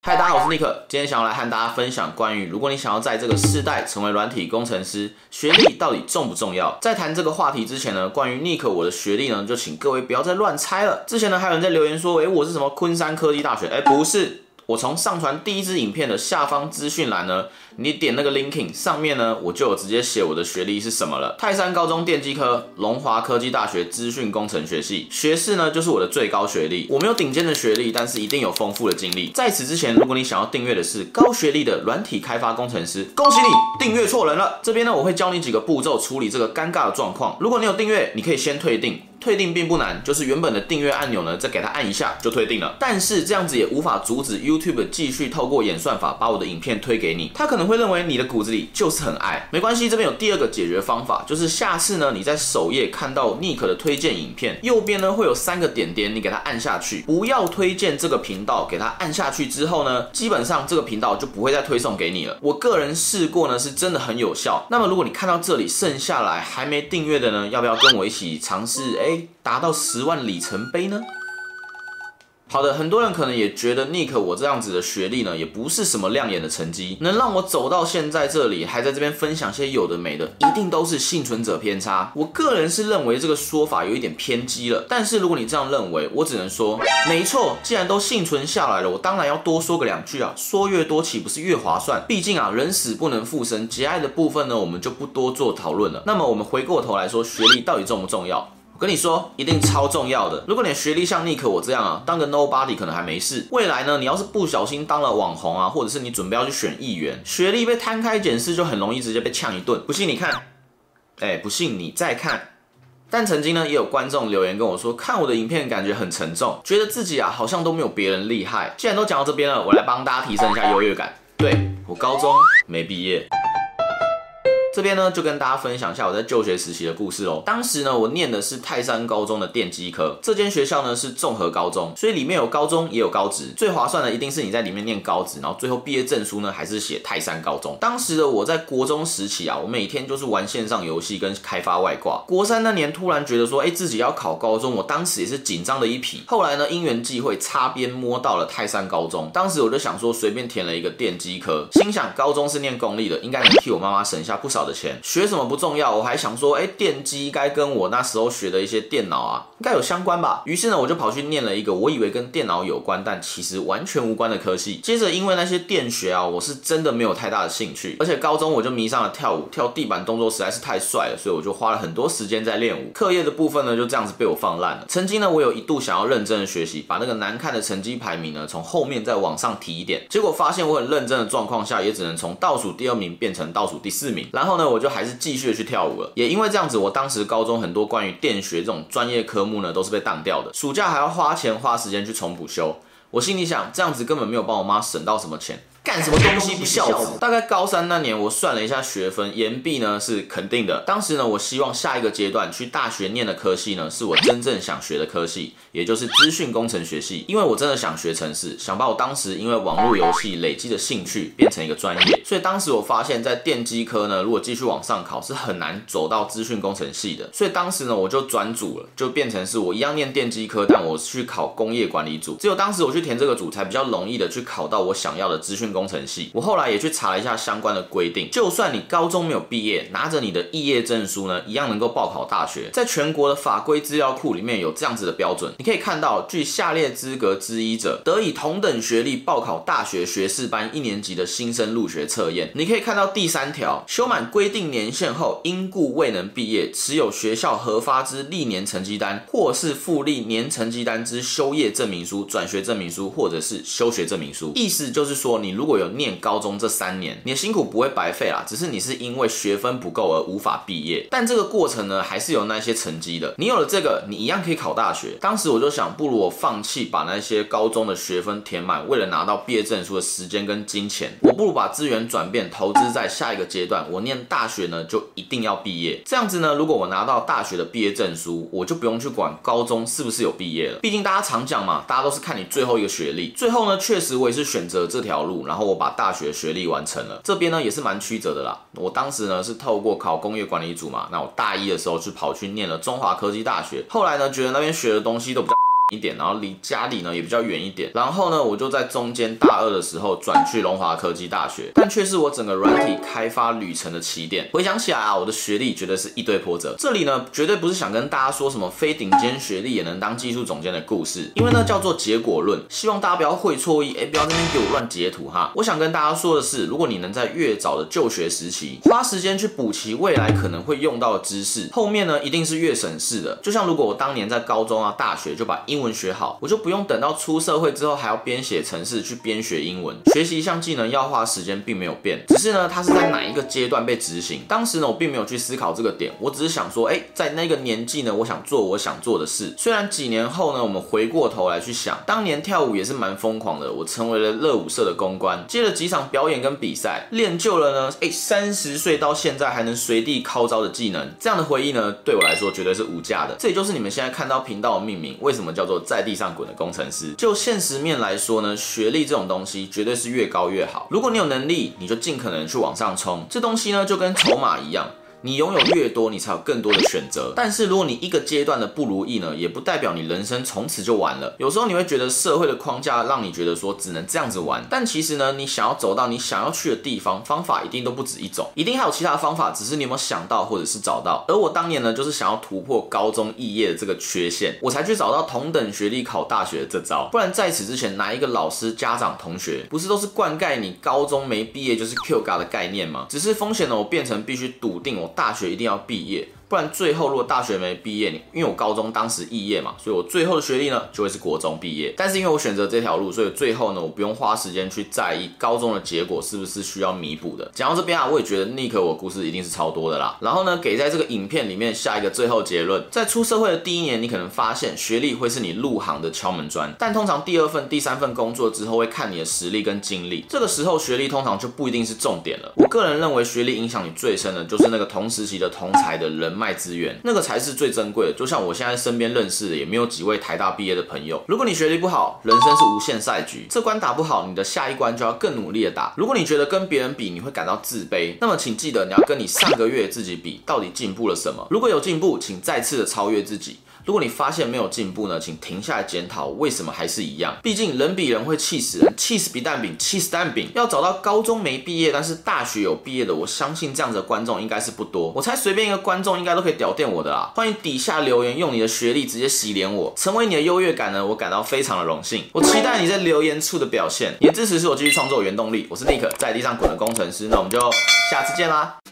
嗨，大家好，我是尼克。今天想要来和大家分享关于如果你想要在这个世代成为软体工程师，学历到底重不重要？在谈这个话题之前呢，关于尼克我的学历呢，就请各位不要再乱猜了。之前呢，还有人在留言说，我是什么昆山科技大学？不是。我从上传第一支影片的下方资讯栏呢，你点那个 linking 上面呢，我就有直接写我的学历是什么了。泰山高中电机科，龙华科技大学资讯工程学系，学士呢就是我的最高学历。我没有顶尖的学历，但是一定有丰富的经历。在此之前，如果你想要订阅的是高学历的软体开发工程师，恭喜你订阅错人了。这边呢，我会教你几个步骤处理这个尴尬的状况。如果你有订阅，你可以先退订。退订并不难，就是原本的订阅按钮呢，再给它按一下就退订了。但是这样子也无法阻止 YouTube 继续透过演算法把我的影片推给你，他可能会认为你的骨子里就是很爱。没关系，这边有第二个解决方法，就是下次呢你在首页看到 Nick 的推荐影片，右边呢会有3个点点，你给它按下去，不要推荐这个频道，给它按下去之后呢，基本上这个频道就不会再推送给你了。我个人试过呢，是真的很有效。那么如果你看到这里剩下来还没订阅的呢，要不要跟我一起尝试达到10万里程碑呢？好的，很多人可能也觉得 Nick 我这样子的学历呢，也不是什么亮眼的成绩，能让我走到现在这里，还在这边分享些有的没的，一定都是幸存者偏差。我个人是认为这个说法有一点偏激了，但是如果你这样认为，我只能说，没错，既然都幸存下来了，我当然要多说个2句啊，说越多岂不是越划算？毕竟啊，人死不能复生，节哀的部分呢，我们就不多做讨论了。那么我们回过头来说，学历到底重不重要？我跟你说，一定超重要的。如果你的学历像 Nick 我这样啊，当个 nobody 可能还没事。未来呢，你要是不小心当了网红啊，或者是你准备要去选议员，学历被摊开检视，就很容易直接被呛一顿。不信你看，不信你再看。但曾经呢，也有观众留言跟我说，看我的影片感觉很沉重，觉得自己啊好像都没有别人厉害。既然都讲到这边了，我来帮大家提升一下优越感。对，我高中没毕业。这边呢，就跟大家分享一下我在就学时期的故事咯。当时呢，我念的是泰山高中的电机科，这间学校呢是综合高中，所以里面有高中也有高职。最划算的一定是你在里面念高职，然后最后毕业证书呢还是写泰山高中。当时的我在国中时期啊，我每天就是玩线上游戏跟开发外挂。国3那年突然觉得说，自己要考高中，我当时也是紧张的一匹。后来呢，因缘际会擦边摸到了泰山高中，当时我就想说，随便填了一个电机科，心想高中是念公立的，应该能替我妈妈省下不少的钱。学什么不重要，我还想说，电机该跟我那时候学的一些电脑啊，应该有相关吧。于是呢，我就跑去念了一个我以为跟电脑有关，但其实完全无关的科系。接着，因为那些电学啊，我是真的没有太大的兴趣，而且高中我就迷上了跳舞，跳地板动作实在是太帅了，所以我就花了很多时间在练舞。课业的部分呢，就这样子被我放烂了。曾经呢，我有一度想要认真的学习，把那个难看的成绩排名呢，从后面再往上提一点。结果发现我很认真的状况下，也只能从倒数第2名变成倒数第4名。然后呢，我就还是继续的去跳舞了。也因为这样子，我当时高中很多关于电学这种专业科目呢，都是被当掉的。暑假还要花钱花时间去重补修。我心里想，这样子根本没有帮我妈省到什么钱。干什么东西不孝子？大概高3那年，我算了一下学分，延毕呢是肯定的。当时呢，我希望下一个阶段去大学念的科系呢，是我真正想学的科系，也就是资讯工程学系。因为我真的想学程式，想把我当时因为网络游戏累积的兴趣变成一个专业。所以当时我发现，在电机科呢，如果继续往上考，是很难走到资讯工程系的。所以当时呢，我就转组了，就变成是我一样念电机科，但我去考工业管理组。只有当时我去填这个组，才比较容易的去考到我想要的资讯工程系。我后来也去查了一下相关的规定，就算你高中没有毕业，拿着你的肄业证书呢，一样能够报考大学。在全国的法规资料库里面有这样子的标准，你可以看到，据下列资格之一者，得以同等学历报考大学学士班1年级的新生入学测验。你可以看到第3条，修满规定年限后，因故未能毕业，持有学校核发之历年成绩单，或是复历年成绩单之修业证明书、转学证明书，或者是休学证明书。意思就是说，你如果有念高中这3年，你的辛苦不会白费啦，只是你是因为学分不够而无法毕业。但这个过程呢，还是有那些成绩的。你有了这个，你一样可以考大学。当时我就想，不如我放弃把那些高中的学分填满，为了拿到毕业证书的时间跟金钱，我不如把资源转变投资在下一个阶段。我念大学呢，就一定要毕业。这样子呢，如果我拿到大学的毕业证书，我就不用去管高中是不是有毕业了。毕竟大家常讲嘛，大家都是看你最后一个学历。最后呢，确实我也是选择这条路，然后我把大学学历完成了。这边呢也是蛮曲折的啦。我当时呢是透过考工业管理组嘛，那我大1的时候去跑去念了中华科技大学。后来呢，觉得那边学的东西都比较一点，然后离家里呢也比较远一点。然后呢，我就在中间大二的时候转去龙华科技大学，但却是我整个软体开发旅程的起点。回想起来啊，我的学历绝对是一堆波折。这里呢，绝对不是想跟大家说什么非顶尖学历也能当技术总监的故事，因为呢叫做结果论，希望大家不要会错意，不要在那边给我乱截图哈。我想跟大家说的是，如果你能在越早的就学时期花时间去补齐未来可能会用到的知识，后面呢一定是越省事的。就像如果我当年在高中啊、大学就把英文学好，我就不用等到出社会之后还要边写程式去边学英文。学习一项技能要花时间并没有变，只是呢它是在哪一个阶段被执行。当时呢我并没有去思考这个点，我只是想说，在那个年纪呢，我想做我想做的事。虽然几年后呢，我们回过头来去想，当年跳舞也是蛮疯狂的，我成为了热舞社的公关，接了几场表演跟比赛，练就了呢，30岁到现在还能随地靠招的技能。这样的回忆呢，对我来说绝对是无价的。这也就是你们现在看到频道的命名，为什么叫做在地上滚的工程师。就现实面来说呢，学历这种东西绝对是越高越好。如果你有能力，你就尽可能去往上冲。这东西呢，就跟筹码一样。你拥有越多，你才有更多的选择。但是如果你一个阶段的不如意呢，也不代表你人生从此就完了。有时候你会觉得社会的框架让你觉得说只能这样子玩，但其实呢，你想要走到你想要去的地方，方法一定都不止一种，一定还有其他的方法，只是你有没有想到或者是找到。而我当年呢，就是想要突破高中肄业的这个缺陷，我才去找到同等学历考大学的这招。不然在此之前，哪一个老师、家长、同学不是都是灌溉你高中没毕业就是 QGA 的概念吗？只是风险呢，我变成必须笃定我大学一定要毕业。不然最后如果大学没毕业，因为我高中当时肄业嘛，所以我最后的学历呢就会是国中毕业。但是因为我选择这条路，所以最后呢我不用花时间去在意高中的结果是不是需要弥补的。讲到这边啊，我也觉得Nick我故事一定是超多的啦。然后呢，给在这个影片里面下一个最后结论，在出社会的第一年，你可能发现学历会是你入行的敲门砖，但通常第2份、第3份工作之后会看你的实力跟经历，这个时候学历通常就不一定是重点了。我个人认为学历影响你最深的就是那个同时期的同才的人脉资源，那个才是最珍贵的。就像我现在身边认识的也没有几位台大毕业的朋友。如果你学历不好，人生是无限赛局，这关打不好，你的下一关就要更努力的打。如果你觉得跟别人比你会感到自卑，那么请记得你要跟你上个月自己比，到底进步了什么。如果有进步，请再次的超越自己。如果你发现没有进步呢，请停下来检讨为什么还是一样。毕竟人比人会气死人，气死皮蛋饼，气死蛋饼。要找到高中没毕业但是大学有毕业的，我相信这样子的观众应该是不多。我猜随便一个观众应该都可以屌电我的啦。欢迎底下留言，用你的学历直接洗脸我，成为你的优越感呢，我感到非常的荣幸。我期待你在留言处的表现，你的支持是我继续创作的原动力。我是Nick，在地上滚的工程师，那我们就下次见啦。